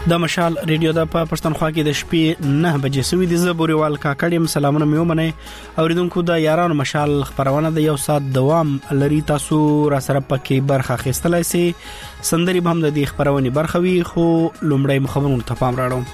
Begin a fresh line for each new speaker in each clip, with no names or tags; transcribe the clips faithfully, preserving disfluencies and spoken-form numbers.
د مشال ریډیو د په پښتونخوا کې د شپې نه بجې سوي د زبوريوال کاکړم سلامونه مې ومنه اوریدونکو د یارانو مشال خبرونه د یو سات دوام لري تاسو را سره پکې برخه اخیستلای سي سندري به هم د دې خبرونه برخوي خو لومړی مخبرونو ته پام راړم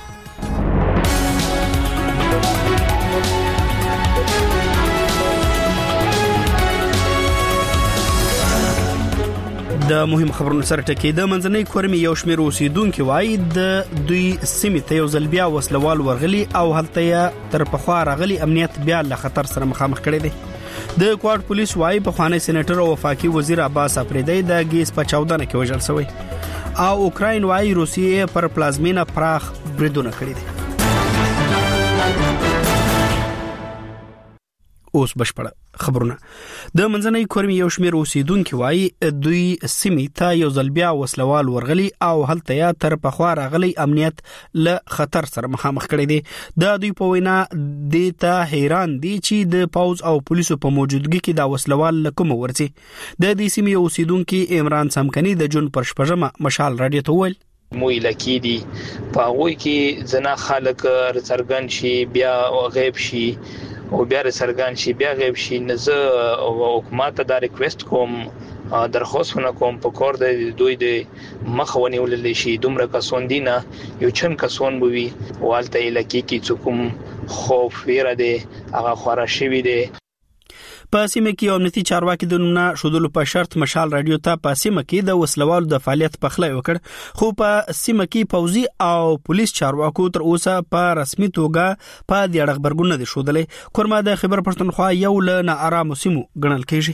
د مهم خبرونو سره ټکی د منځنۍ کورمي یو شمېر اوسیدونکو وایي د دوی سیمې ته یو ځل بیا وسلوال ورغلي او هلته یې تر پخوا راغلي امنیت بیا له خطر سره مخامخ کړي دي د کوارټ پولیس وایي په خوانی سېنیټر او وفاقي وزیر عباس افریدی د ګیس په چاودنه کې وژل شوی او اوکراین وایي روسیې پر پلازمینه پراخ بریدونه کړي دي اوس بشپړه خبرونه د منځنۍ کورمي یو شمېر اوسیدونکو وایي دوی سیمې ته یو ځل بیا وسلوال ورغلي او هلته یې تر پخوا راغلي امنیت له خطر سره مخامخ کړي دي د دوی په وینا د ته حیران دي چې د پاوز او پولیسو په موجودګۍ کې دا وسلوال لکم ورسي د دې سیمې اوسیدونکو عمران سمکني د جون پر شپږمه مشال رادیو ته ویل
مو لکی دي په وای کې زنا خلک رڅرګن شي بیا غیب شي او بیا سرګان شي بیا غیب شي نزه حکومت ته دا ریکوست کوم درخواستونه کوم په کور د دوی د مخونی ولل شي دومره کسون دینه یو چن کسون بوي والته لکی کی څوک خوف ویره دي هغه خورا شوی دي
په سیمه کې امنیتي چارواکي د نومنا شودلو په شرط مشال رادیو ته په سیمه کې د وسلوالو د فعالیت په خله وکړ خو په سیمه کې پوزي او پولیس چارواکو تر اوسه په رسمي توګه په دې اړه خبرګون نه دي شودلې کورما د خبر پښتونخوا یو ل نه آرام سیمو غنل کېږي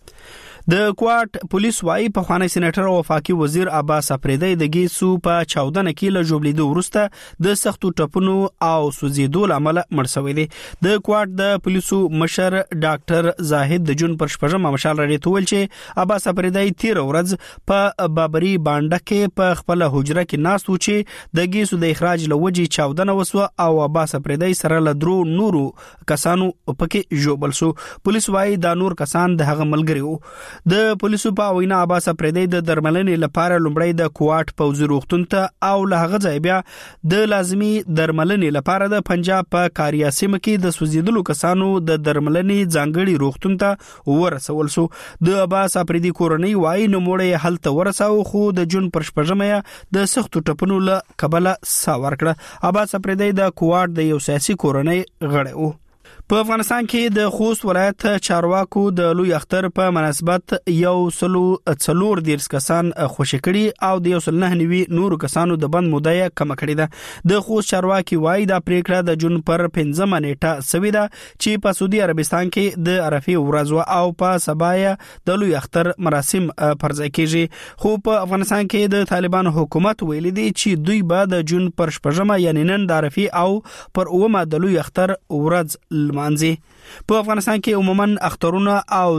د کوارټ پولیس وایي په خوانی سېنیټر او وفاقي وزیر عباس افریدی د ګیسو په چاودنه کې له جوړلیدو وروسته د سختو ټپونو او سوزیدو لامل مړ شوی دی د کوارټ د پولیسو مشر ډاکټر زاهد د جون پر شپږمه مشال راډیو ته ویل چې عباس افریدی تیر ورځ په بابری بانډه کې په خپل حجره کې ناست و چې د ګیسو د اخراج لوجي چاودنه وسو او عباس افریدی سره له درو نورو کسانو پکې جوړبل سو پولیس وایي دا نور کسان د هغه ملګری وو د پولیسو په وینا عباس افریدی د درملنې لپاره لومړی د کوارټ پوزي روغتون ته او له هغه ځای بیا د لازمي درملنې لپاره د پنجاب په کاریا سیمه کې د سوزیدلو کسانو د درملنې ځانګړي روغتون ته ورسول سو د عباس افریدی کورنۍ وایي نو موړې حالت ورساو خو د جون پر شپږمه د سختو ټپونو له کبله ساور کړه عباس افریدی د کوارټ د یو سیاسي کورنۍ غړی وو په افغانستان کې د خوست ولایت چارواکو د لوی اختر په مناسبت یو سلو څلور دیرس کسان خوشی کړي او د یو سل نه نیوي نور کسانو د بند موده کم کړي ده د خوست چارواکي وایي دا پریکړه د جون پر پنځمه نیټه سوي ده چې په سعودي عربستان کې د عرفه ورځ او په سبا د لوی اختر مراسم پرځای کیږي خو په افغانستان کې د طالبان حکومت ویلي دي چې دوی به د جون پر شپږمه یعنی نن د عرفه او پر اومه د لوی اختر ورځ مانځي په افغانستان کې عموما اخترونه او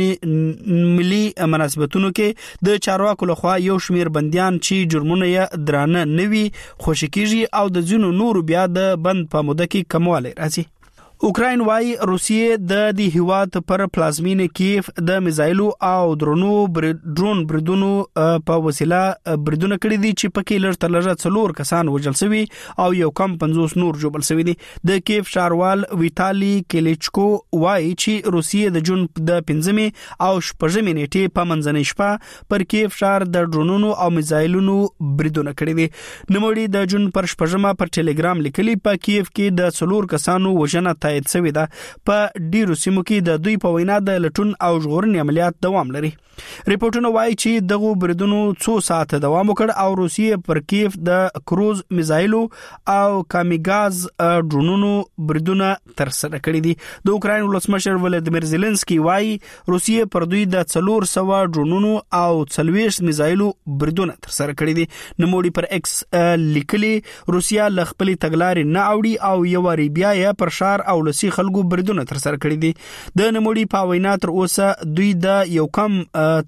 ځینې ملي مناسبتونو کې د چارواکو لخوا یو شمیر بنديان چې جرمونه یې درانه نوي خوشی کیږي او د ځینو نور بیا د بند په موده کې کموالی راځي اوکراین وایي روسیې د دې هیواد پر پلازمینه کیف د میزایلو او درونو ډرون بریدونو په وسیله بریدونه کړي دي چې پکې لږ تر لږه څلور کسان وژل شوي او یو کم پنځوس نور جوړل شوي دي د کیف ښاروال ویتالي کلیچکو وایي چې روسیې د جون د پنځمې او شپږمې نیټې په منځنۍ شپه پر کیف ښار د ډرونونو او میزایلونو بریدونه کړي دي نوموړي د جون پر شپږمه پر ټلګرام لیکلي په کیف کې د څلور کسانو وژنه تایید شوی ده په ډیرو سیمو کې د دوی په وینا د لټون او ژغورنې عملیات دوام لري ریپورتونه وایي چې دغه بریدونو څو ساعت دوام وکړ او روسیې پر کیف د کروز میزایلو او کامیګاز ډرونونو بریدونه تر سره کړي دي د اوکراین ولسمشر ولادیمیر زيلنسکي وایي روسیې پر دوی د څلور سوه ډرونونو او څلويښت میزایلو بریدونه تر سره کړي دي نوموړي پر ایکس لیکلي روسیا ل خپل تګلارې نه اوړي او یو ری بیا یې پر شار او لسی خلکو بریدونه تر سره کړي دي د نوموړي په وینا تر اوسه دوی د یو کم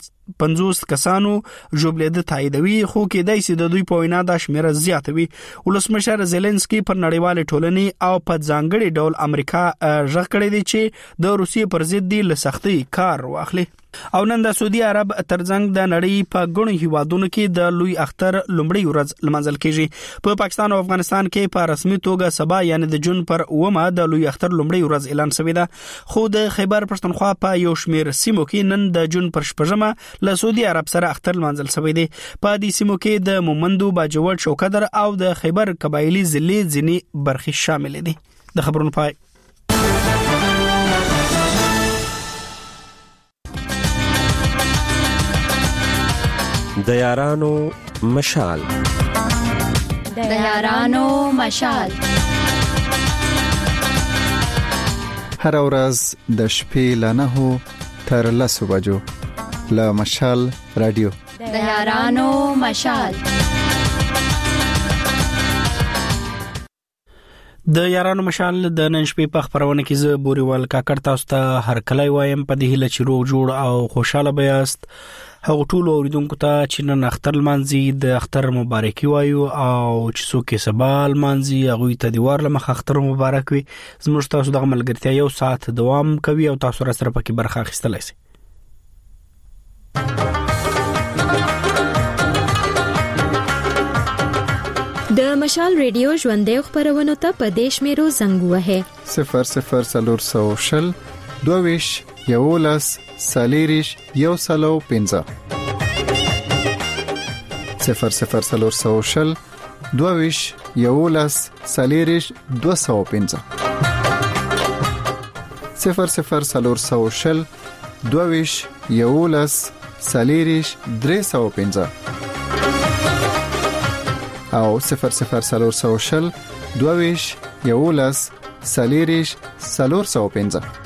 پنځوس کسانو جوړلیدل تاییدوي خو کېدای شي د دوی په وینا د شمیره زیاتوي ولسمشر زيلنسکي پر نړیوال ټولنې او په ځانګړي ډول امریکا ژغ کړی دی چې د روسیې پر ضد د لسختي کار واخلي او نن د سعودي عرب ترڅنګ د نړۍ په ګڼو هیوادونو کې د لوی اختر لومړی ورځ لمانځل کیږي. په پاکستان او افغانستان کې په رسمي توګه سبا یعنی د جون پر اومه د لوی اختر لومړی ورځ اعلان شوی ده. خو د خیبر پښتونخوا په یو شمېر سیمو کې نن د جون پر شپږمه له سعودي عرب سره اختر لمانځل شوی دی. په دې سیمو کې د مومندو، باجوړ، شوکدر او د خیبر قبایلی ضلع ځینې برخې شامل دي. د خبرونو پای
د یارانو مشال
د یارانو مشال
هر ورځ د شپې له نهو تر لسو بجو له مشال رادیو
د یارانو مشال
د یارانو مشال د نن شپې په خبرونه کې زه بوريوال کاکړ تاسو ته هر کله وایم په دې هله چې روغ جوړ او خوشاله بیاست. هغه ټول اوریدونکو ته چې نن اختر لمانځي د اختر مبارکي وایو او چې څوک یې سبا لمانځي هغه ته دیوار لمخ اختر مبارک وي. زموږ تاسو دغه ملګرتیا یو ساعت دوام کوي او تاسو را سره پکې برخه اخیستلای شئ.
د مشال ریډیو ژوندې خبرونه ته په دیش میرو زنګ وهه
صفر صفر سلور سو شل دوویش یولس سالیریش یو سلو پنځه صفر صفر سلور سو شل دوویش یولس سالیریش دو سو پنځه صفر صفر سلور سو شل دوویش یولس سالیریش درې سو پنځه او صفر صفر سلور سو شل دوویش یولس سالیریش سلور سو پنځه.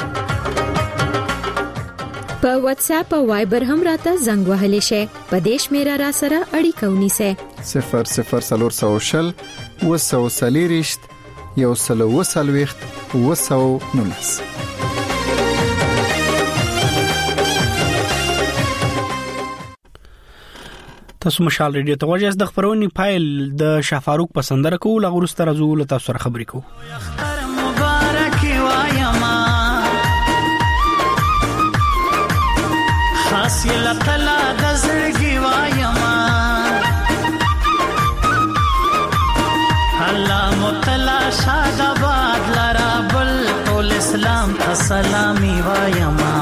په واتس اپ او وایبر هم راته زنګ وهلی شي. په دیش میرا را سره اړیکه ونیسه
صفر صفر سلور سو شل وسو سالیریش یو سلو وسلويخت وسو نونس.
تاسو مشال ریډیو ته وژاس د خبرونې فایل د شافاروق پسندره کول غوړستر ازو له تاسو سره خبرې کوو.
اختر مبارک وایما خاص یې لکلا د زړګي وایما الله متلا شاد آباد لرا بل ټول اسلام ته سلامي وایما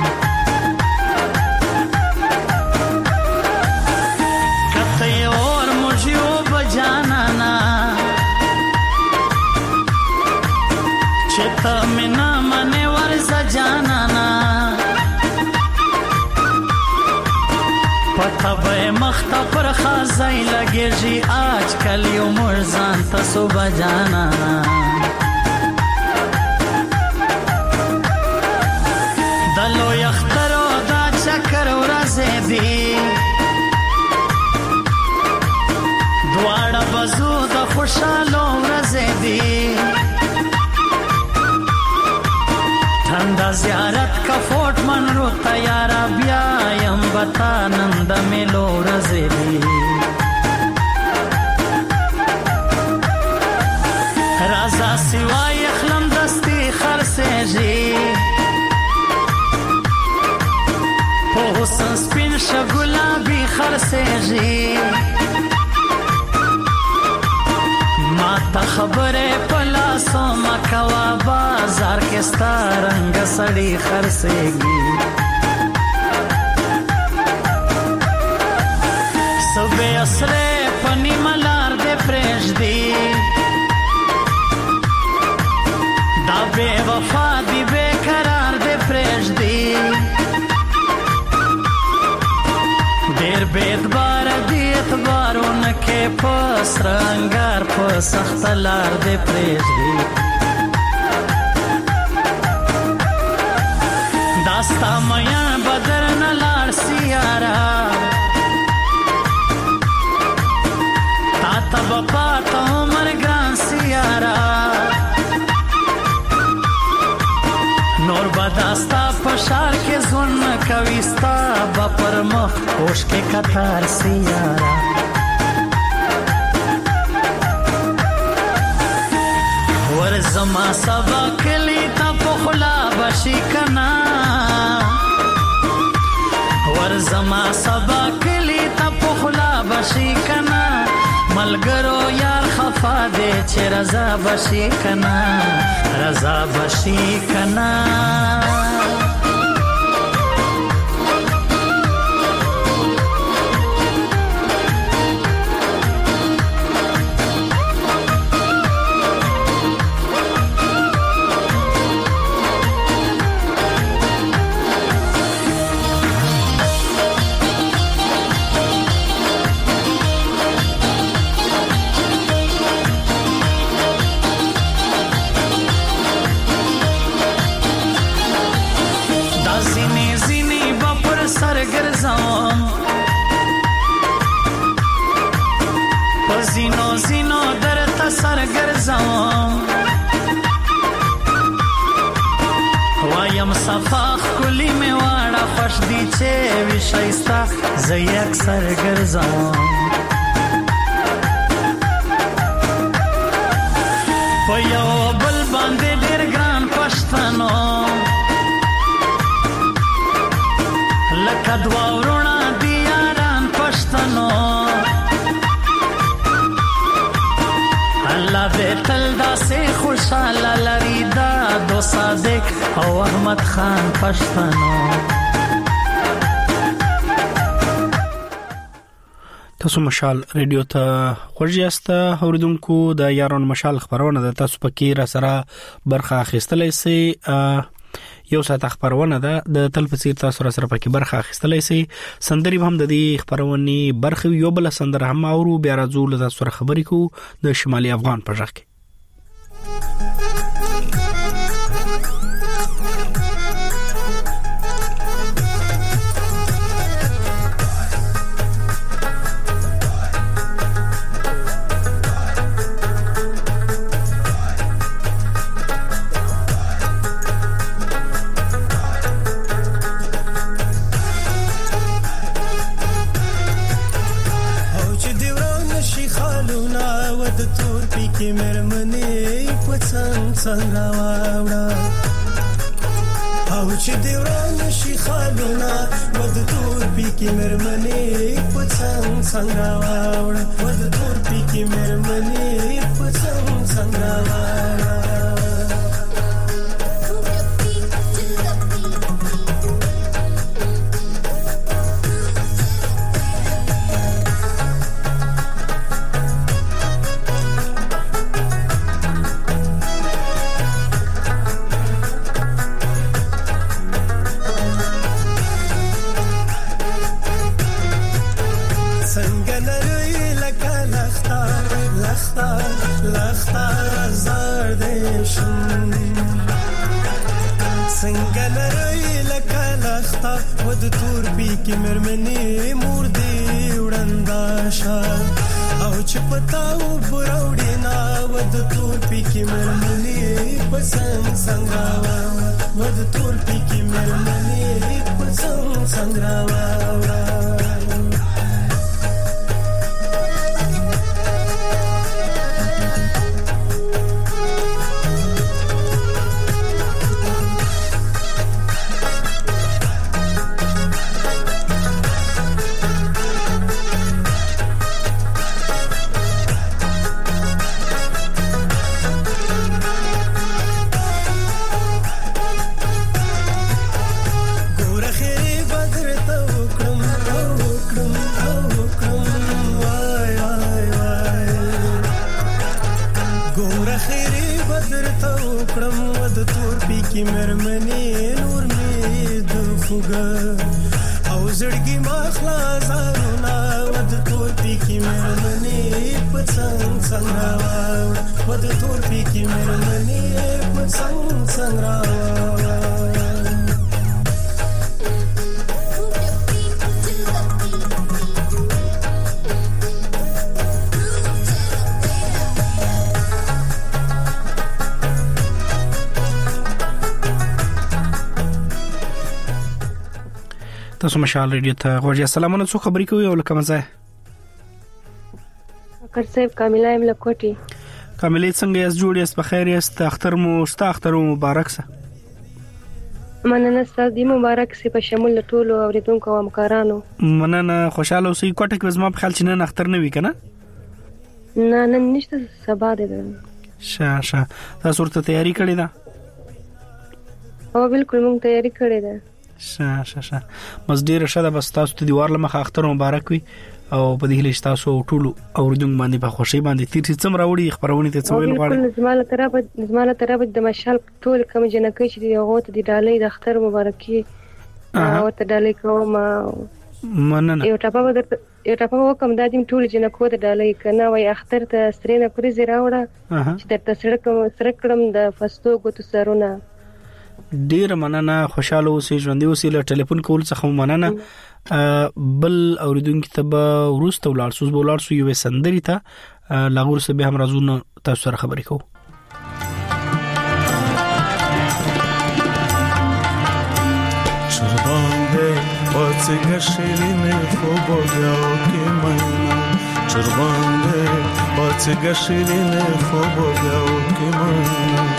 منا منه ورزه جانانا پته به مخته پر خازای لګیږي آج کل یو مرزان تاسو بجانانا دلو یخترو دا چکر ورزه دی دواړه بزو د خوشاله ورزه دی تندا زیارت کا فوٹ من رو تیارا بیا یم بتا نند ملو رزلی رازا سوای اخلم دستی خرسیجی پو حسن سپین شگلابی خرسیجی ما تا خبره پلاسو مکوا بازار کې ستارنګ سړی خرسېږي صبح اسره پنی ملار دې پرېږدي دا بے وفا دی بے قرار دې پرېږدي ډېر بے اعتبار دی اعتبارونه کې پس رنگار په سخت لار دې پرېږدي داستا میا بدرن لار سیارا تا تب پاتا عمر گران سیارا نور بداستا پشار کے زن کویستا با پر مخ خوش کے کتار سیارا ورزما سبا کلی تا پخلا بشی کنا زما سبا کلی ته پخلا بشي کنا ملګرو یار خفا دې چې رضا بشي کنا رضا بشي کنا زینو زینو در تا سر ګرځم وایم صفاخ کلی می واړه خوش دی چې وشایستا زه اکثر ګرځم په یو بل باندې ډېر ګران پښتنو لکه دوا ورونه دی یاران پښتنو الله دې تل داسې خوشاله لري دا دو صادق او احمد خان پښتنو
تاسو مشال ریډیو ته خوږیاست اوریدونکو د یارون مشال خبرونه د تاسو پکې را سره برخه اخیستلای سي یو ساعت خبرونه ده د تلپسیر تاسو را سره پکې برخه اخیستلای سي سندري هم د دې خبرونې برخه یو بل سندره هم اورو بیا راځو له تاسو سره خبرې کو د شمالي افغان په ځخ کې
کې مرمنې پڅنګ څنګه واوړه او چې دی وران شي خالونه ود تور پی کې مرمنې پڅنګ څنګه واوړه ود تور پی کې مرمنې پڅنګ څنګه واوړه کې مرمنې مور دې وړندا شا او چې پتاو براوډې نا ود تور پی کې مرمنې پسنګ څنګه ود تور پی کې مرمنې پسنګ څنګه
تاسو مشال ریډیو ته غوړی سلامونه څو خبرې کوي او لکه مزه
اکر صاحب کامله ام لکوټي
کامله څنګه یې جوړ یې په خیر یې اختر مو ستا اختر مبارک سه
مننه ستاسو دی مبارک سي په شمول ټولو اوریدونکو او همکارانو.
مننه خوشاله اوسئ. کوټه کې زما په خیال چې نن اختر نه وی کنه؟
نه نن نشته سبا ده.
شه شه تاسو ورته تیاری کړی ده؟
او بالکل موږ تیاری کړی ده.
شه شه شه مزدیر شته بس تاسو ته دیوار لمخه اختر مبارک وي او په دې هیله تاسو ټول اوریدونکو باندې په خوشي باندې تیر څم راوړي خبرونه ته څویل غواړي.
بالکل زماله طرف زماله طرف د مشال ټول کوم جنکې چې هغه ته د ډالۍ د اختر مبارکي او ته ډالۍ کوم.
مننه.
یو ټاپه ودر یو ټاپه وکم د دې ټول جنکو ته ډالۍ کنه وای اختر ته سترینه پرې زراوړه چې د تسړک سرکړم د فستو ګوتو سرونه.
ډیر مننه خوشاله اوسئ ژوندۍ اوسئ. له ټلیفون کول څخه مننه. بل اوریدونکو ته به ورسته ولار سوز بولار سو یو سندري ته لاغور سه به هم راځو تاسو سره خبرې کوو.
چربانده پاتگه شیرین خوب و بیاو که منم چربانده پاتگه شیرین خوب و بیاو که منم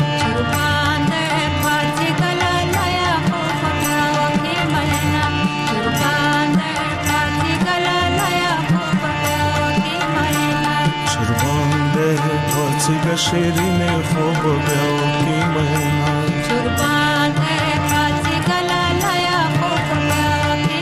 چربانده شیرین خوب و بیاو کی مهنا چربانده پاتی گلالایا خوب و بیاو کی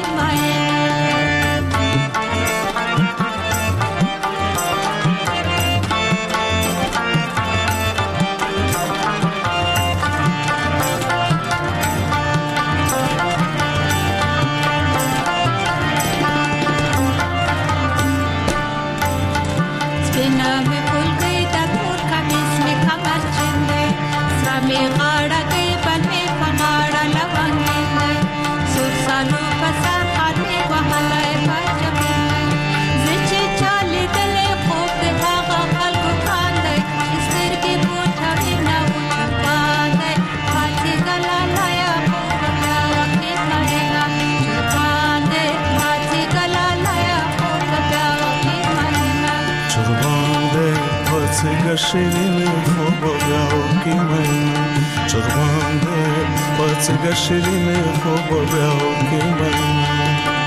شیرین خوب و بیاو کی مهنا چربانده پاتگه شیرین خوب و بیاو کی مهنا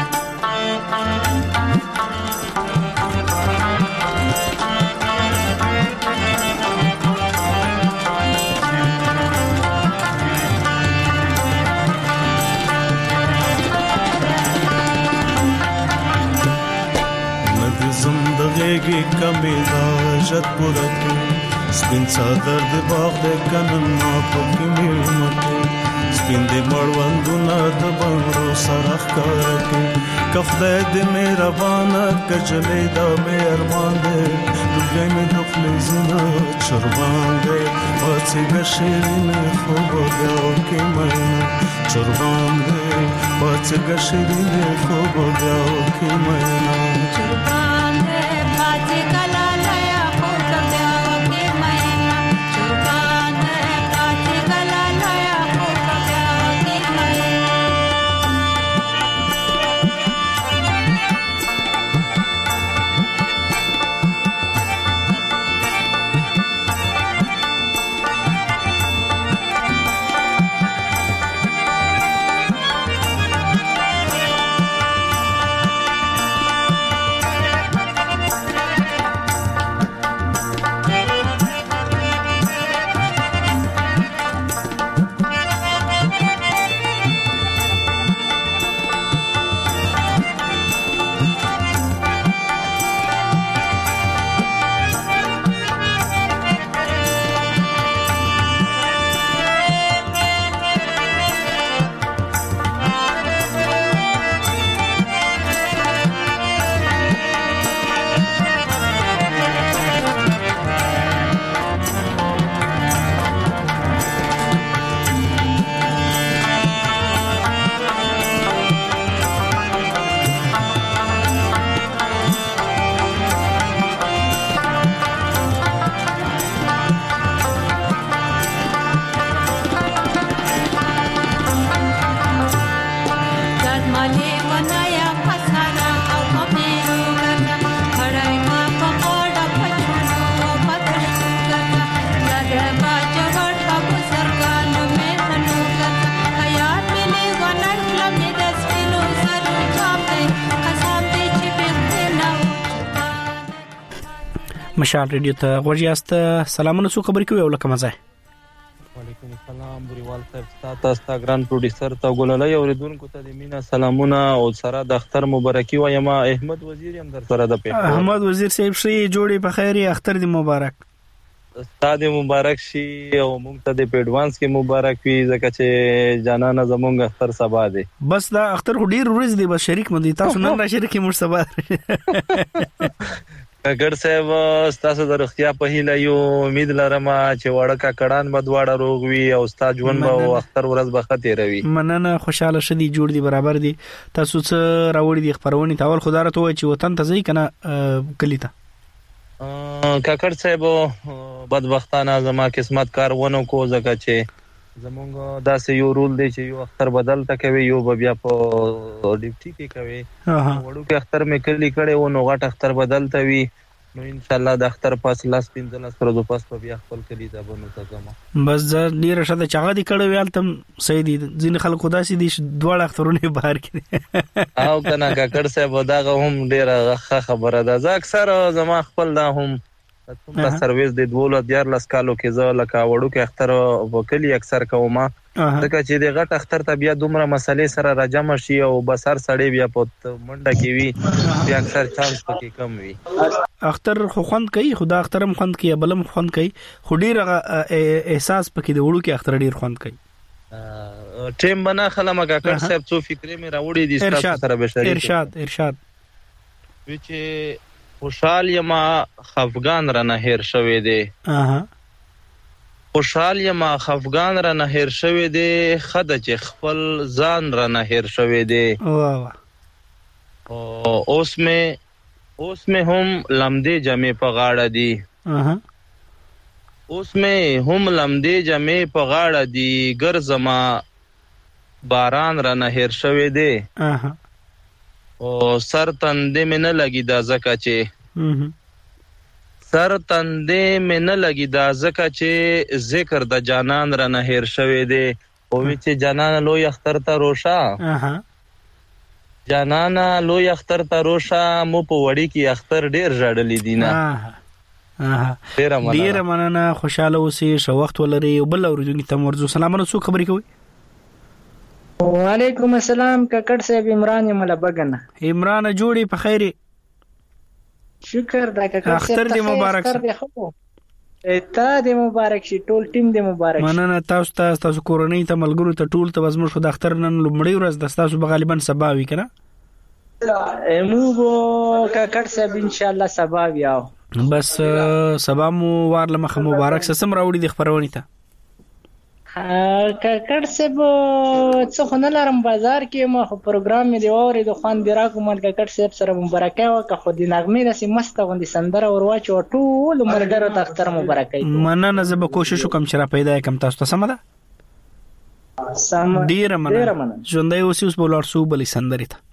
زندگی کمی دا جت پورتی سپین صدر دی باغ دی کنن ما پکی میلمتی سپین دی مروندونا دا بانرو سرخ کارکی کفده دی میرا بانا کجلی دا میرمان دی دلگی می دخلی زنا چربان دی باتی گشیرین خوب و بیاو کی مینا چربان دی باتی گشیرین خوب و بیاو کی مینا چربان
مشال ریډیو ته غوړیاست. سلامونه، څو خبرې کوي ولکه مزه.
وعلیکم السلام بریوال صاحب، تاسو ته ګران پروډوسر ته ګوللای اوریدونکو ته د مینا سلامونه او سره د اختر مبارکي وایم. احمد وزیر هم در سره د پیښور.
احمد وزیر صاحب شي جوړي په خیر، اختر دې مبارک.
ستاسو مبارک شي او موږ ته د پیډوانس کې مبارک وي ځکه چې جانانه زمونږ اختر سبا دی.
بس دا اختر ډیر ورځ دی، بس شریک مدي تاسو نن را شریک مو سبا.
ګر صاحب تاسو د رختیا په هیله یو امید لرم چې وړکا کډان بدواړه روغ وي او استاد ژوند به اختر ورځ به خطر وي.
مننه، خوشاله شدي، جوړ دي، برابر دي. تاسو څه راوړي دي خبرونه تاول خدای ته وای چې وطن ته ځي کنه کلی ته.
کاکړ صاحب بدبختانه زما قسمت کار ونه کو ځکه چې زمونږ داسې یو رول دی چې یو اختر بدل تا کوي، یو بیا په ډیپټي کې کوي. وړو کې اختر مې کلی کړي و نو غټ اختر بدل تا وي، نو ان شاء الله د اختر پاس لاس پینځل سره د پاس په بیا خپل کلی ته بنو ته زما.
بس ډیر شته چاغه دي کړي ویل تم صحیح دي، ځین خلکو داسې دي دوړ اخترونه بهر کړي
او کنه کاکړ صاحب دا هم ډیره خبره ده. زه اکثر زما خپل دا هم څومره سرویس د دوله دیار لاس کالو کې زه لکه وړو کې اختر وکلی اکثر کوم ځکه چې د غټ اختر ته بیا دومره مسلې سره راجمع شي او بسر سړی بیا په منډه کې وي، بیا اکثر چانس پکې کم وي.
اختر خو خوند کوي، خدا اخترم خوند کوي، بلم خوند کوي، خو ډیر احساس پکې د وړو کې اختر ډیر خوند کوي.
ټیم بنا خلم کاکړ صاحب څو فکرې مې راوړې دي تاسو سره به شریک.
ارشاد ارشاد
چې خوشحال یما خفغان را نه هیر شوی دی.
اها
خوشحال یما خفغان را نه هیر شوی دی، خد چې خپل ځان را نه هیر شوی دی.
واه
او اوس مې اوس مې هم لمدې جمع په غاړه دی.
اها
اوس مې هم لمدې جمع په غاړه دی، ګرځما باران را نه هیر شوی دی.
اها
او سر تندې مې نه لګي دا زکه چې سر تندې مې نه لګي دا زکه چې ذکر د جانان را نه هیر شوی دی. او چې جانان لوی اختر ته روشا، جانان لوی اختر ته روشا، مو په وړي کې اختر ډیر ژړلې دي نه.
اها ډیر مننه، خوشاله اوسئ، شو وخت ولري. بل اوریدونکو ته ورزو سلامونه، څو خبرې کوي؟
وعلیکم السلام کاکړ صاحب، عمران مله بغنه.
عمران جوړي په خیر؟
شکر دا کاکړ صاحب،
اختر دې مبارک شه.
ته دې مبارک شي، ټول ټیم دې مبارک شي.
مننه، تاسو ته، تاسو کورنۍ ته، ملګرو ته، ټول ته وزمو شو د اختر نن لومړی ورځ د تاسو غالبا سبا وی کنه.
موږ کاکړ صاحب ان شاء الله سبا بیا
بس سبا مو وارله مخ مبارک سم راوړي د خبرونه ته.
کاکړ صاحب څه خو نه لرم، بازار کې ما خو پروګرام مې دی اورې د خوان دی راکو مال کاکړ صاحب سره مبارکي وکړه، خو د نغمې داسې مست غوندې سندره ورواچو ټول ملګرو ته اختر مبارکي.
مننه، زه به کوشش وکم چې را پیدا کم تاسو ته. سم ده،
سم
ډیر مننه. ژوندۍ اوسئ، اوس به ولر سو بلې سندرې ته.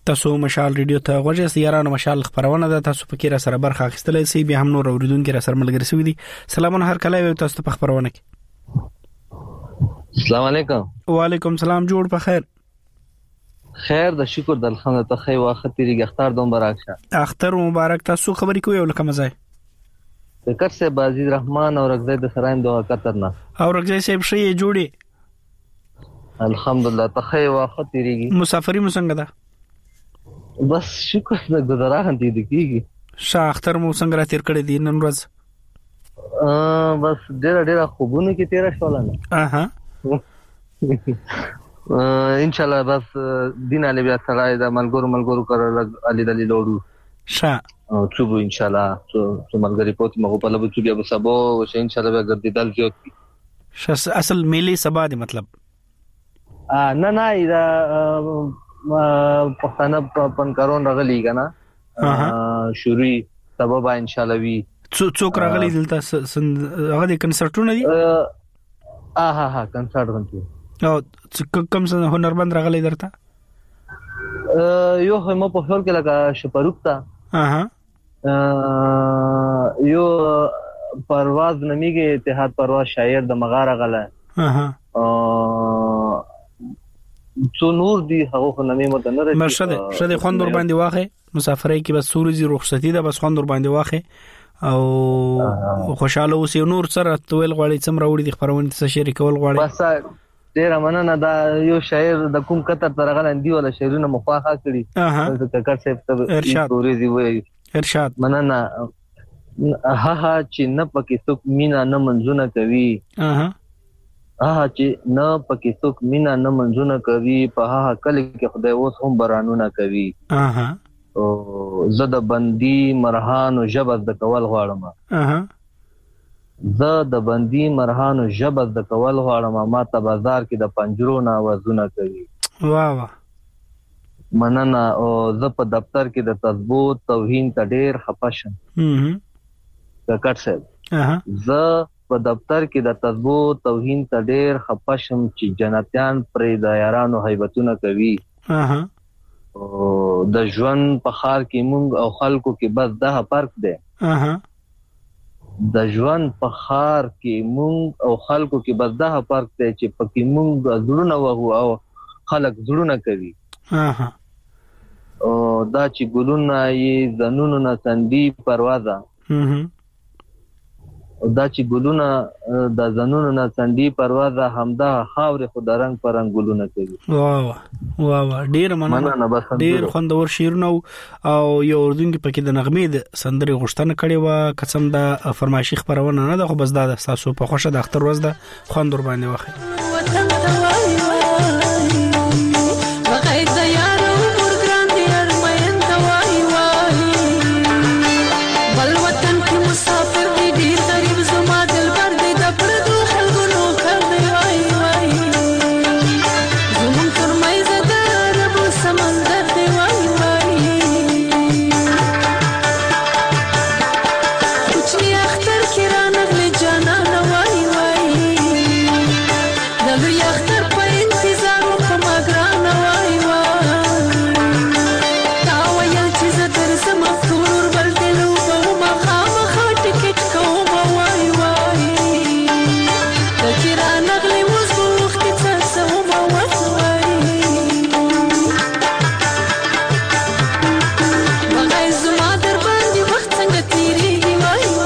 تاسو مشال ریډیو ته غوږی سیارانو مشال خبرونه ده تاسو پکې را سره برخه اخیستلای شئ به هم نور اوریدونکو را سره ملګری شوي دي سلامونه هر کله تاسو ته خبرونه کی
السلام علیکم
وعلیکم السلام جوړ په خیر
خیر د شکر د الحمد ته خی واخت تیری اختر دوم برکشه
اختر مبارک تاسو خبرې کوی ولکه مزه
کر سے بازی رحمان اور رغزی د سراین دوه قطر نه
او رغزی صاحب شي جوړي
الحمدلله ته خی واخت تیریږي
مسافری مو څنګه ده
بس شکر د گزاران دي کیږي
شاه اختر مو څنګه را تیر کړی دی نن ورځ
بس ډېر ډېر خوبونه کې تیر شول نه
اها
ان شاء الله بس دین علی بیا سره د ملګرو ملګرو کړه علي دلی لورو
شاه
او چوب ان شاء الله څو ملګری پوت مغه په لبو چوب بیا سبو وشه ان شاء الله بیا ګرځیدل کیږي
شاه اصل میلی سبا دی مطلب
نه نه دا پښتانه پن کارون راغلی کنه شوري سبب ان شاء الله وی
څوک راغلی دلته هغه د کنسرټونه دي
اه ها ها کنسرټ غنتی
او کوم څه هنرمند راغلی درته
یو هم په خپل کې لګه شپروکتا
اها
یو پرواز نمیږي اتحاد پرواز شاعر د مغاره غله
اها
څو نور دي هغه نامې مت نه راځي
مرشد شته خوندور باندې واخه مسافرای کې بس سوري رخصتي ده بس خوندور باندې واخه او خوشاله اوسې نور سره تویل غواړي څومره وړي د خبرونه څه شریکول غواړي
بس ډیر مننه دا یو شاعر د کوم قطر ترغلن دی ولا شعرونه مخاخه کړي د ککر صاحب ته ورېږي وای
ارشاد
مننه ها ها چې نه پکې څوک مینا نه منځونه کوي
اها
ها چې نه پکې څوک مینا نه منځونه کوي په ها کله کې خدای اوس هم برانونه کوي
اها
او زده بندي مرهان او جبز د کول غواړم
اها
زه د بندي مرهان او جبز د کول غواړم ما ته بازار کې د پنجرو نه وازونه کوي
واه واه
مننه او زه په دفتر کې د تثبوت توهین ته ډیر خپشم
هم
ککټ صاحب
اها
زه په دفتر کې د تثبوت توهین ته ډیر خپشم چې جنتیان پرې د یارانو هیبتونه کوي
اها
او د ژوند په خار کې مونږ او خلکو کې بس ده فرق دی
اها
د ژوند په خار کې مونږ او خلکو کې بس ده فرق دی چې پکې مونږ زړونه وغو او خلک زړونه کوي
اها
او دا چې ګلونه یې زنونو نه سندي پروازه
هم
دا چې ګلونه د زنونو نه سندي پروازه همدا خاور خو د رنگ پر رنگ ګلونه کوي
واه واه واه ډیر مننه ډیر خوندور شعرونه او یو اردوونکو پکې د نغمې د سندري غوښتنه کړې و قسم د فرمایشي خبرونه نه ده خو بس دا تاسو په خوشه د اختر ورځ د خوندور باندې واخی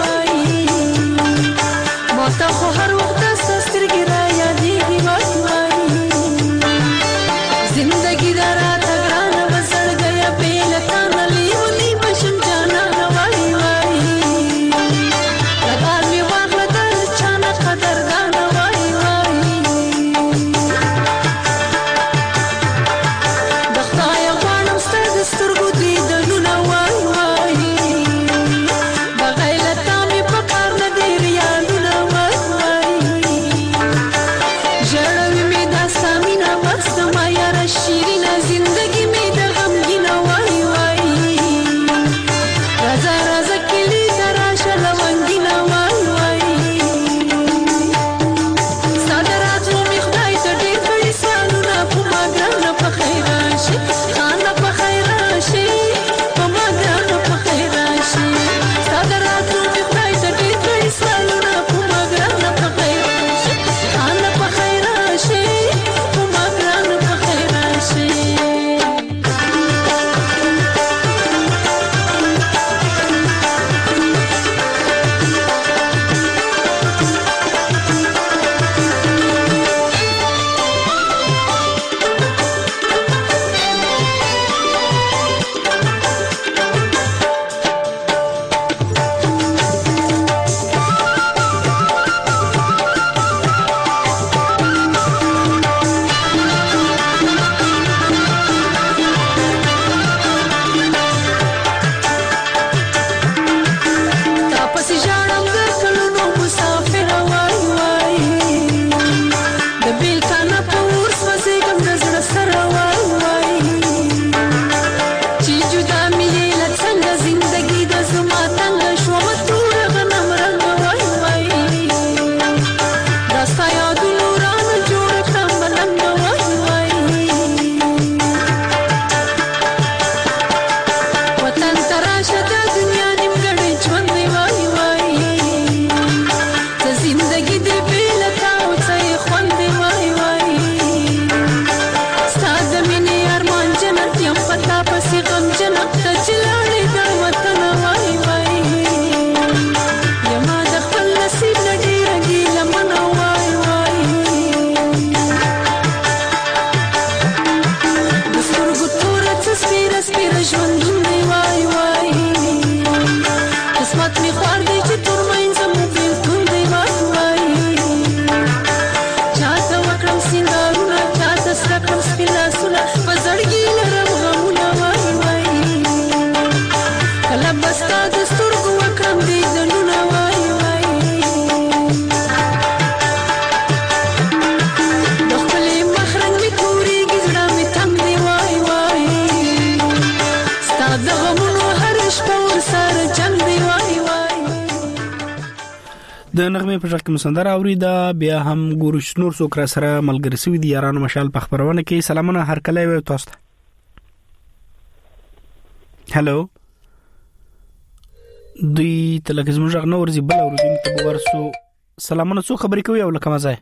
خو هر وخت ستاسو سترګې را یادېږي وای وای
د نغمه په ځکه مسندر اوریدا بیا هم ګورو نور څوک را سره ملګری سوي دي یارانو مشال په خبرونه کې سلامونه هر کله وي تاسو ته هالو دوی تلګز موږ نه ورزي بل اوردون ته ورسو سلامونه څو خبرې کوي او لکه مزه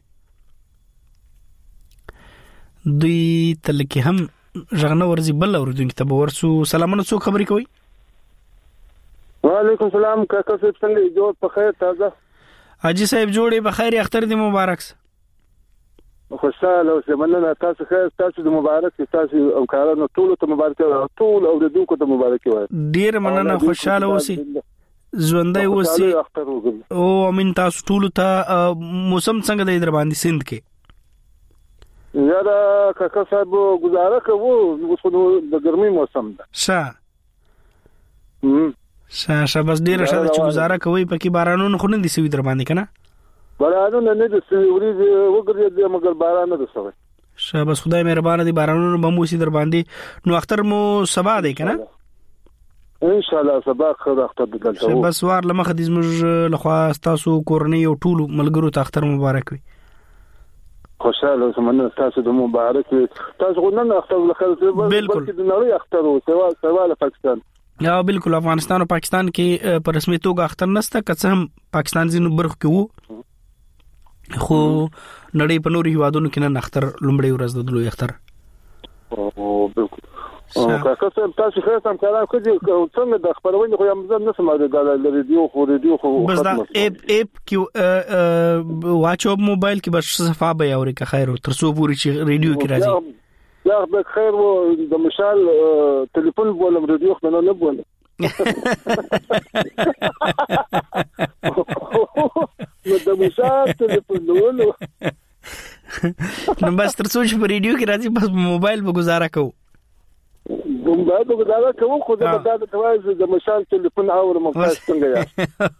دوی تلکه هم ژغنه ورزي بل اوردون ته ورسو سلامونه څو خبرې کوي
وعلیکم السلام کاکا صاحب څنګه جوړ په خیر تازه
حاجی صاحب جوړې په خیر اختر دې مبارک
خوشاله اوسه مننه تاسو خیر تاسو د مبارک تاسو او کارانو ټول ته مبارک او ټول اوریدونکو ته مبارک وای
ډیر مننه خوشاله اوسه ژوندۍ اوسه او امین تاسو ټول ته موسم څنګه د در باندې سند کې
یاره کاکا صاحب گزاره کوو اوس د ګرمي موسم ده
شه هم شاشه بس ډیره شاده چې گزاره کوي پکې بارانونه خو نه دي سوي در باندې کنه
بارانونه نه دي سوي ورې وګرځي مګر باران نه دي سوي
شه بس خدای مهربان دي بارانونه بموسی در باندې نو اختر مو سبا دی کنه
ان شاء الله سبا خیر اختر دلته
شه بس وار لمخ دې زموږ لخوا تاسو کورنۍ او ټول ملګرو ته اختر مبارک وي
خوشاله سمنه تاسو د مبارک تاسو نن اختر لخوا
بالکل
د نړۍ اختر او سوا سوا پاکستان
یا بالکل افغانستان او پاکستان کې په رسمي توګه اختر نشته که څه هم پاکستان ځینو برخو کې وو خو نړۍ په نورو هیوادونو کې نه اختر لومړی ورځ د لوی اختر
او بالکل او که څه تاسو خیر سم کاران کوي څنګه د خبرونه خو یم نه سماره د ریډیو خو ریډیو خو
بس دا اپ اپ کې واچو موبایل کې بس صفه به اوري که خیر تر څو پوری چې ریډیو کې راځي
یا به خیر و د مشال ټلیفون بولم ریډیو خو نه بولم نو د مشال ټلیفون بولم
نو بس تر څو چې په ریډیو کې راځي بس موبایل به گزاره کوو
موبایل به گزاره کوو خو دا د توازن د مشال ټلیفون اور مفاس څنګه یا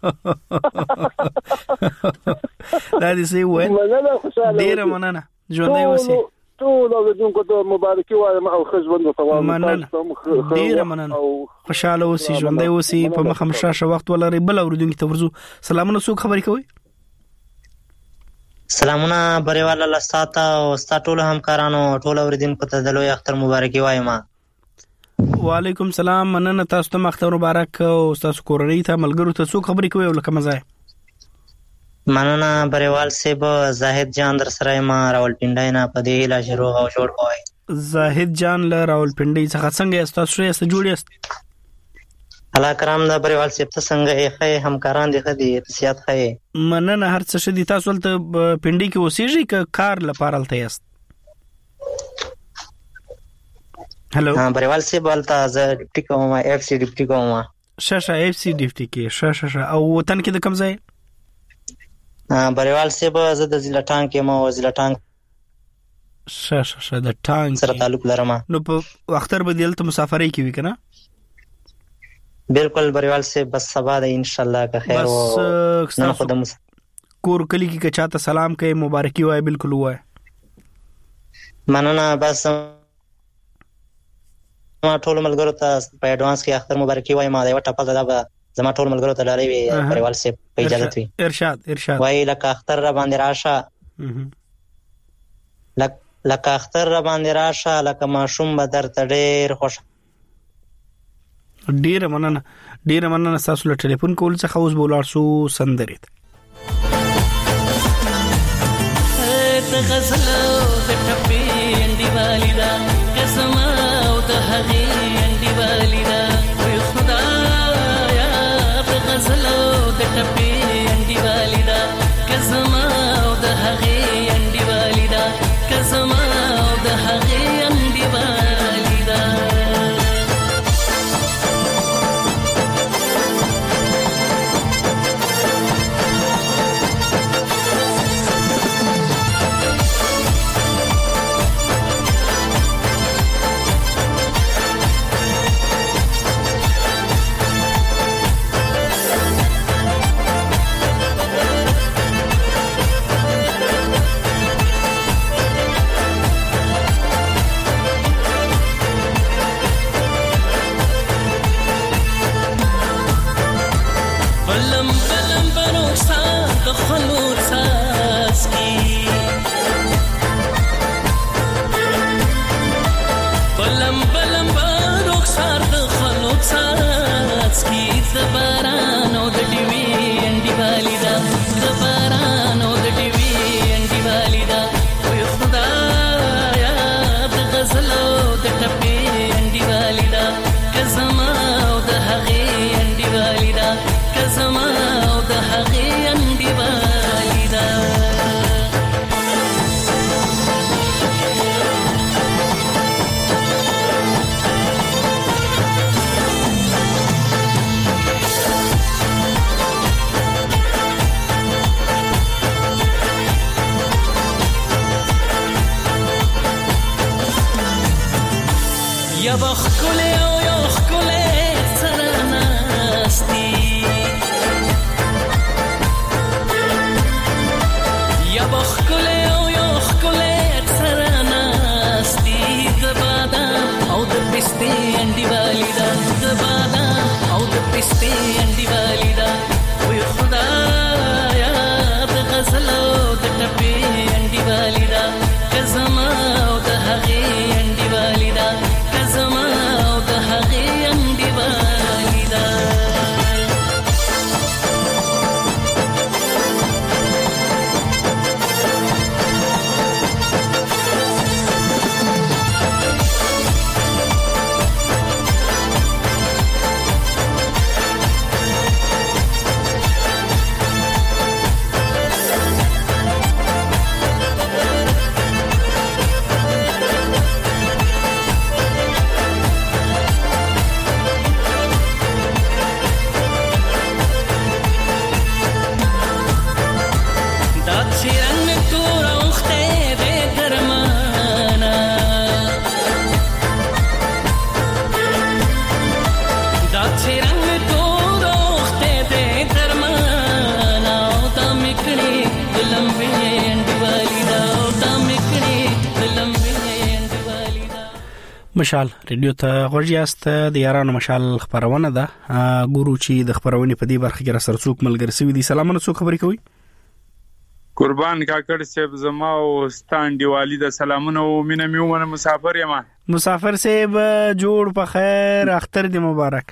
دا دې سي وای ډیر مننه ژوندۍ اوسئ
ټول اوریدونکو ته مبارکي وایم او خزوند ته
مننه ډیر مننه خوشاله اوسئ ژوندۍ اوسئ په مخه مشاشه وخت ولري بل اوریدونکو ته ورزو سلامونه څوک خبرې کوي
سلامونه بریواله لستاته او ستا ټول همکارانو ټول اوریدونکو ته د لوی اختر مبارکي وایم
وعلیکم سلام مننه تاسو ته اختر مبارک او تاسو کورنۍ ته ملګرو ته څوک خبرې کوي ولکه مزه
مننه بریوال صاحب زاهد جان در سره ما راولپنډای نه پدې لا شروع او جوړ کوی
زاهد جان له راولپنډای څخه څنګه است تاسو یې ست جوړی است
الله کرام دا بریوال صاحب ته څنګه یې خې همکاران دي خدي سیات خې
مننه هر څه شدي تاسو ته پنډي کې اوسېږي ک کار لپاره تل است هالو
ها بریوال صاحب ولته ز ډیپټي کوم اف سی ډیپټي کوم
شاشه اف سی ډیپټي کې شاشه شاشه او وطن کې د کم ځای
بریوال صاحب زه د زلټان کې مو زلټان
شه شه شه د ټانک
سره تعلق لرم
نو په اختر بدیل ته مسافرۍ کوي کنه
بالکل بریوال صاحب بس سبا د ان شاء الله که خیر
بس نن خو د کور کلی کې که چاته سلام کوي مبارکي وای بالکل وای
مننه بس ما ټول ملګرو ته په اډوانس کې اختر مبارکي وای ما دا ټاپه دا زما ټول ملګرو ته لاري وي پرېوال سي په اجازه وي
ارشاد ارشاد
وای لکه اختر را باندې راشه لکه لکه اختر را باندې راشه لکه ماشوم بدر ته ډېر خوش
ډېر مننه ډېر مننه تاسو له ټلیفون کول څخه اوس بولار سو سندرید
ته غزل د ټپي انډي والیدا قسم او د هغي انډي والیدا غزلو د ټپي انډي والیدا کزما او د هغه انډي والیدا کزما او د هغه انډي والیدا یا بخکله او یا خکله سرناستی یا بخکله او یا خکله سرناستی دبادا او د پسته انډي والیدا دبادا او د پسته انډي والیدا وي خدایا د غزل او د ټپې انډي والیدا کزما او د هغې انډي والیدا کزما او د هغې انډي والیدا مشال ریډیو ته غوړیاست د یارانو مشال خبرونه ده ګورو چې د خبرونه په دې برخه کې را سره څوک ملګری سوي دي. سلامونه، څوک خبرې کوي؟
قربان کاکړ صاحب زما او ستان دیوالی د سلامونه او مینه میومنه مسافر یم.
مسافر صاحب جوړ په خیر، اختر دې مبارک.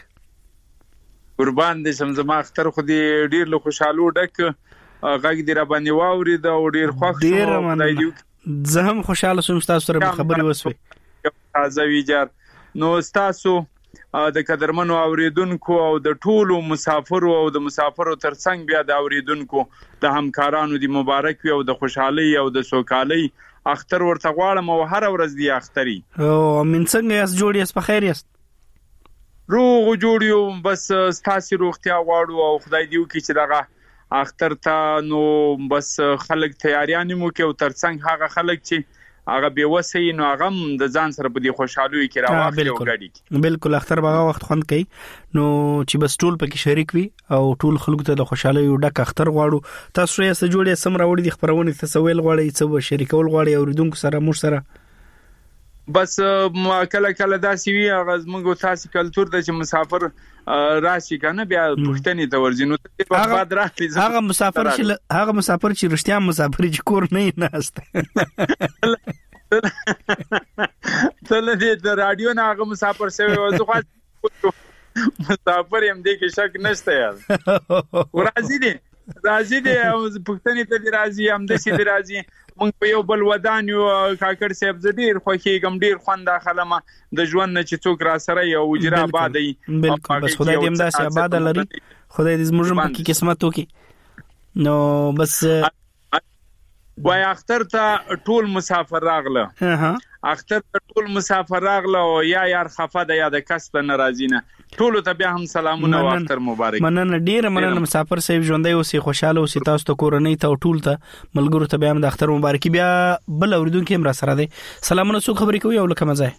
قربان دې سم، زما اختر خو دې ډیر له خوشالو ډک غږ دې را باندې واوري دا ډیر خوښ شوم. زه هم خوشاله شوم تاسو سره خبرې وسوي. تازه ویجار نو تاسو د قدرمنو اوریدونکو او د ټولو مسافرو او د مسافرو ترڅنګ بیا د اوریدونکو د همکارانو دی مبارک وي او د خوشحالي او د سوکالۍ اختر ورته غواړم او هر ورځ دی اختري.
او من څنګه یاست؟ جوړ یاست؟ په خیر یاست؟
روغ جوړ یو، بس ستاسو روغتیا غواړو او خدای دې وکړي چې دغه اختر ته نو بس خلک تیاریانې مو کوي او ترڅنګ هغه خلک چې هغه به وسې نو هغه د ځان سره په دې خوشحالي کې راوخلي او غړي.
بالکل اختر به وخت خوند کوي نو چې بس ټول پکې شریک وي او ټول خلکو ته د خوشحالي او ډک اختر غواړو. تاسو یې سره جوړې سم راوړي د خبرونه تسویل غواړي څه شریکول غواړي اوریدونکو سره مو سره
بس کله کله داسې وي هغه موږ تاسو کلچر د چې مسافر راشي کنه بیا پښتني ته ورځینو ته بعد راځي.
هغه مسافر چې هغه مسافر چې رښتیا مسافر چې کور نه نهسته
تل دې د رادیو نه هغه مسافر سوي وځو مسافر هم دې کې شک نشته یار. ورازي دي راځي دي پښتني ته دي راځي هم دې سي دي راځي. مونږ په یو بل ودان یو کاکړ صاحب ډیر خوښي ګم ډیر خوند اخلمه د ژوند نه چې څوک را سره یو وجرا آباد دی.
بالکل بس خدای دې امداسه آباد لري، خدای دې زموږ په کې قسمت وکي. نو بس
وای اختر ته ټول مسافر راغله اختر ته ټول مسافر راغله او یا یار خفه ده یا د کسب ناراضی نه ټول ته بیا هم سلامونه او اختر مبارک.
مننه ډیر مننه مسافر صاحب، ژوندۍ اوسې، خوشاله اوسې، تاسو ته کورنۍ ته ټول ته ملګرو ته بیا هم د اختر مبارک. بیا بل اوریدونکو هم را سره دي. سلامونه، څوک خبرې کوي او لکه مزه؟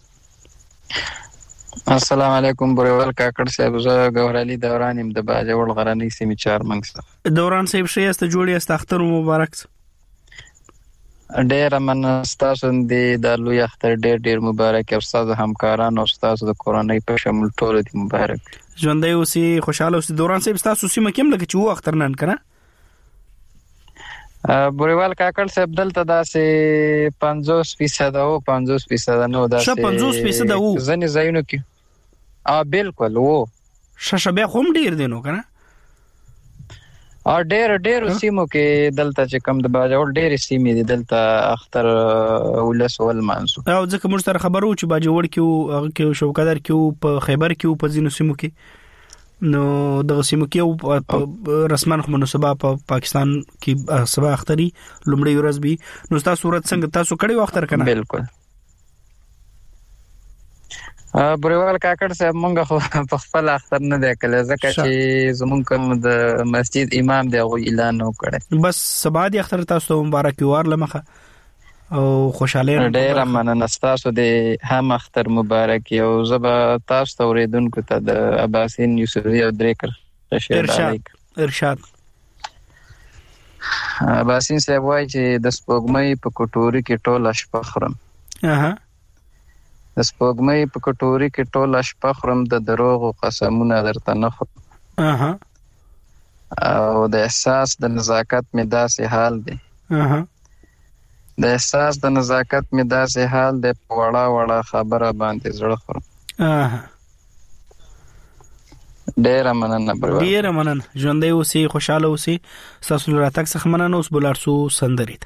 السلام علیکم بریوال کاکړ صاحب، زه ګوهر علي دوران يم د باجوړ غرنۍ سیمې چارمنګ څخه.
دوران صاحب ښه یاست؟ جوړ یاست؟ اختر مبارک.
ډیر مننه تاسو دې د لوی اختر ډیر ډیر مبارک او تاسو همکارانو او تاسو د کورنۍ په شمول ټول دې مبارک.
ژوندۍ اوسې، خوشاله اوسې. دوران صاحب تاسو سیمه کې لکه چې و اختر نن کنه
بریوال کاکړ صاحب دلته داسې پنځوس فیصد او پنځوس فیصد نو داسې
پنځوس فیصد وو
ځنې ځایونو کې. ا بالکل وو
شاشه بیا هم ډیر دینو کنه
ا ډیر ډیر سیمو کې دلته چې کم د باجوړ ډیر سیمې دي دلته اختر ولس ول مانسو
او ځکه موږ سره خبرو چې باجوړ کې او کې شوکادر کې په خیبر کې په ځینو سیمو کې نو د سیمو کې رسمان خو مناسبه په پاکستان کې سبا اختري لومړی ورځ به نو تاسو صورت څنګه تاسو کړي اختر کنه؟
بالکل بریوال کاکړ صاحب مونږ خو په خپل اختر نه دی کله ځکه چې زمونږ کوم د مسجد امام دی غو اعلان وکړي
بس سبا دی اختر تاسو مبارک وار لمخه او خوشاله
ډیر مننه تاسو د هم اختر مبارک یو زبا تاسو ته اوریدونکو ته د عباسین یوسفی او دریکر
ارشاد ارشاد
عباسین صاحب وایي چې د سپوږمۍ په کټوري کې ټول شپه خورم
اها
د سپوږمۍ په کټوري کې ټول شپه خورم د دروغ او قسمونه درته نه خورم
اها
او د احساس د نزاکت می داسې حال دی
اها
د احساس د نزاکت می داسې حال دی په وړا وړا خبره باندې زړه خورم
اها
ډیر مننه بروه
ډیر مننه ژوندۍ اوسئ خوشاله اوسئ تاسو راتګ څخه مننه اوس بلارسو سندرید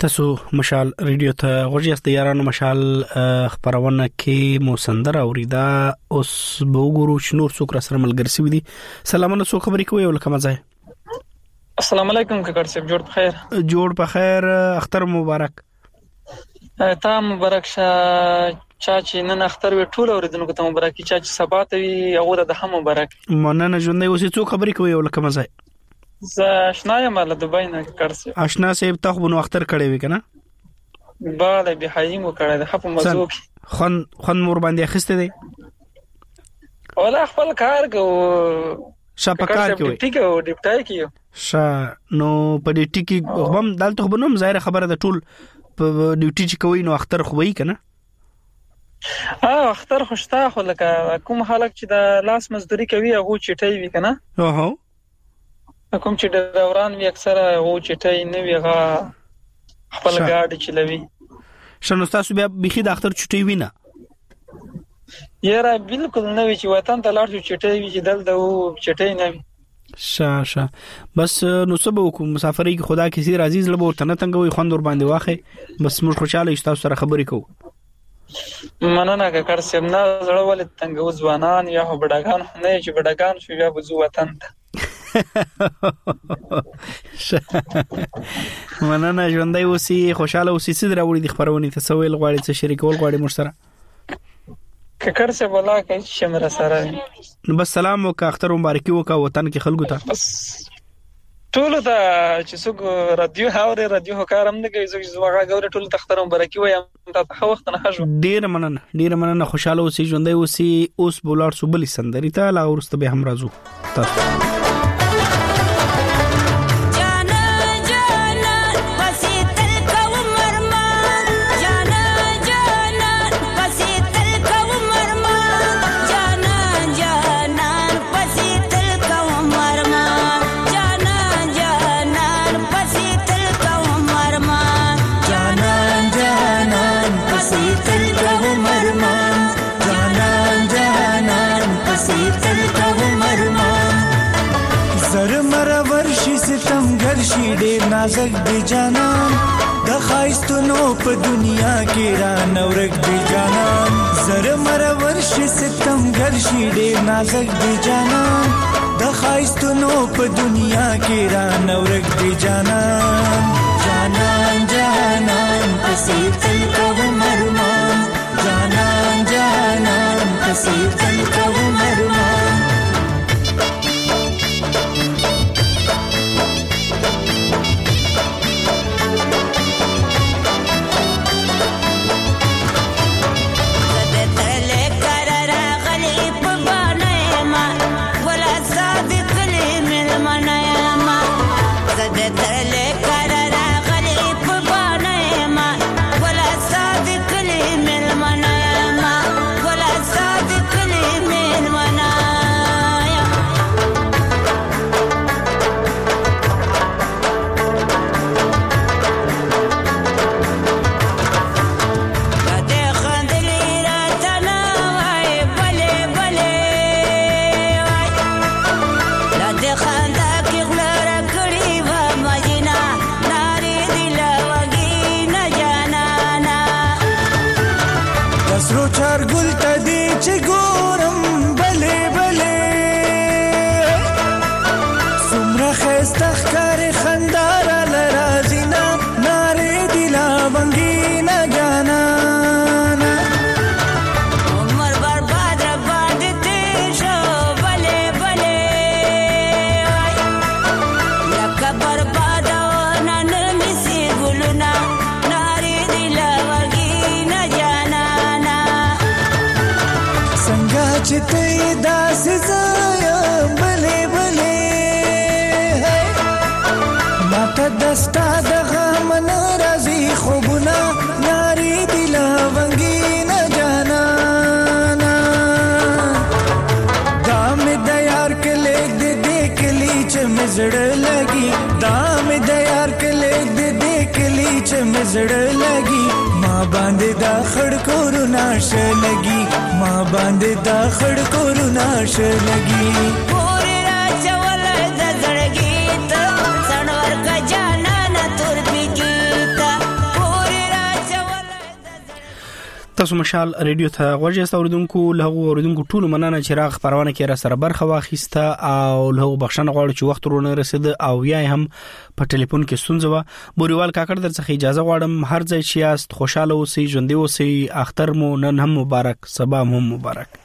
تاسو مشال ریډیو ته غوږی یارانو مشال خبرونه کې مو سندره اوریدا اوس بوګورو شنور څوک را سره ملګری سوي دي. سلامونه څو خبرې کوي ولکه مزه.
السلام علیکم کاکړ صاحب جوړ په خیر.
جوړ په خیر اختر مبارک.
تا مبارک شه چا چې نن اختر وی ټول اوریدونکو ته مبارک چا چې سبا ته وی هغه د هم مبارک.
مننه ژوندۍ اوس څو خبرې کوي ولکه مزه.
ز آشنا یم له دوبای نه کاکړ صاحب.
آشنا صاحب ته خو نو اختر کړی وی کنه؟
بالا به حیم وکړی د خپ مزو کې.
خن خن مور باندې اخیسته دی.
ولا خپل کار کو
شپکار کوي.
ټیک او ډیپټای کیو.
شا نو په دې ټیکی هم دالته بنوم ظاهر خبره د ټول په ډیوټي چې کوي نو اختر خو وی کنه؟
اه اختر خوشتا خو لکه کوم خلک چې د لاس مزدوري کوي هغه چټي وی کنه؟
اوه
کوم چې د دوران وی اکثره هغه چټي نه وی غا خپل ګاډي چلوي.
شنو تاسو بیا بيخي د اختر چټي وینا؟
یاره بالکل نه وی چې وطن ته لاړ شو چټي وی چې دل د چټي نه وی.
شا شا بس نو سبو کوم مسافرۍ کې خدا کسی عزیز لبو تنه تنګوي خوندور باندې واخې بس موږ خوشاله یو تاسو سره خبرې کوو.
مننه کاکړ صاحب نه زړه ولې تنګو ځوانان یا بډاګان نه چې بډاګان شو بیا بزو وطن ته.
مننه ژوندۍ اوسې خوشاله اوسې سید راوړي د خبرونه ته سویل غواړي څه شریکول غواړي مو سره.
کاکړ صاحب ولا کې شمره سره
نو بس سلام وکړه اختر مبارکي وکړه وطن کې خلکو ته.
بس ټول ته چې څوک رادیو هاوري رادیو کارم نه کوي چې زما غاګور ټول ته اختر مبارکي وایم ته وخت نه خښو.
ډیر مننه ډیر مننه خوشاله اوسې ژوندۍ اوسې اوس بولار صوبلي سندري ته لا ورسته به هم راځو تاسو.
شي ډېر نازک دی جانان د خایستونو په دنیا کې را نورک دی جانان زر مرور شي ستم ګر شي ډېر نازک دی جانان د خایستونو په دنیا کې را نورک دی جانان جانان جانان پسې تل کوم ارمان جانان جانان پسې تل کوم ارمان زړه لګي ما باندې دا خړ کورونا ش لګي ما باندې دا خړ کورونا ش لګي پورې را چول د زړګي ته څنور کا جانا نه تور پیګي تا
تاسو مشال ریډیو ته غوږی اوریدونکو له اوریدونکو ټول مننه چې راغ پروانه کې را سره برخه واخیسته او له بخښنه غواړم چې وخت ورونه رسید او یا هم په ټلیفون کې ستونزه و بوريوال کاکړ درڅخه اجازه غواړم هر ځای چې یاست خوشاله اوسئ ژوند اوسئ اختر مو نن هم مبارک سبا هم مبارک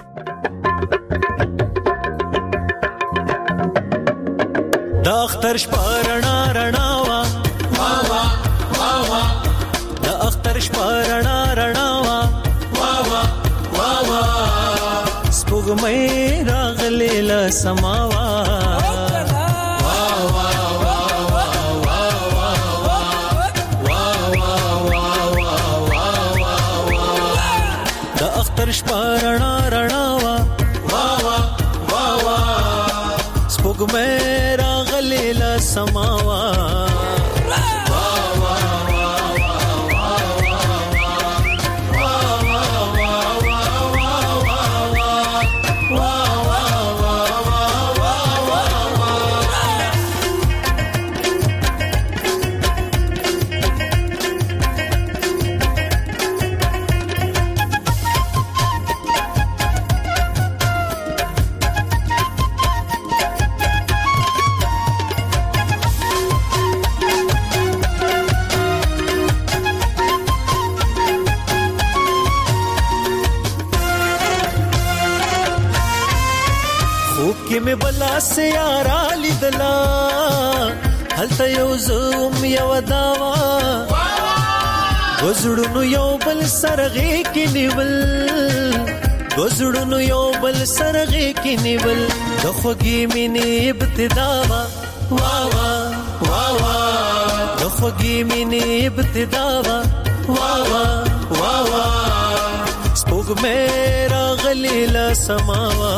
دا اختر شپارنا رڼاوا وا وا وا وا دا اختر شپارنا رڼاوا وا وا وا وا سپوږمۍ راغلې له سماوا وا وا وا وا وا وا وا دا اختر شپارنا رڼاوا وا وا وا وا سپوږمۍ راغلې له سماوا کې بلا سیارا لیدلا هلته یو زوم یو داوا وزړونو یو بل سرغه کې نیول وزړونو یو بل سرغه کې نیول د خوږی مینې ابتدا وا وا وا وا د خوږی مینې ابتدا وا وا وا وا سپوږمۍ راغلې له سماوا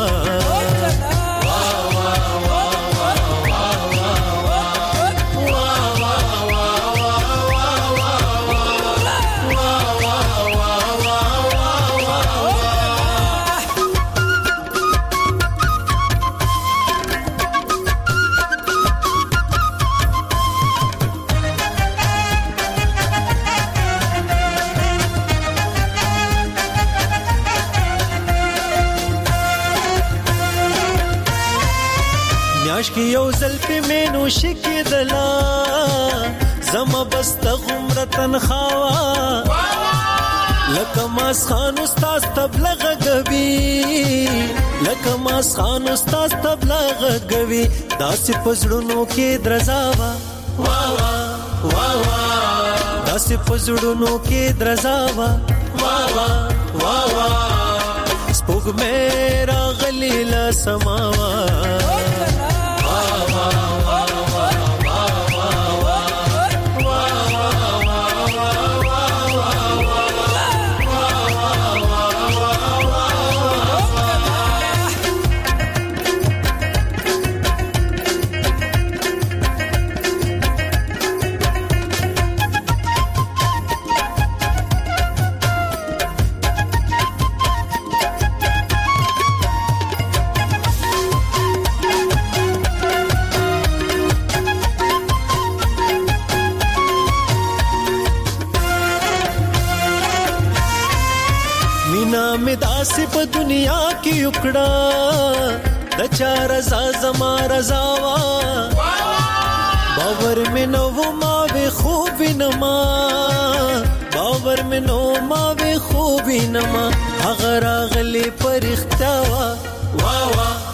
کی یو زلفی مینو شکی دلا زما بست غمرتن خوا لکه ماس خان استاد تبلغ غوی لکه ماس خان استاد تبلغ غوی داس پزړونو کې درزاوا وا وا وا وا داس پزړونو کې درزاوا وا وا وا وا سپوږمۍ راغلې له سماوا داسې په دنیا کې وکړه د چا رضا زما رضا وا باور مې نو ما به خوب نما باور مې نو ما به خوب نما هغه راغلي پرختوا وا وا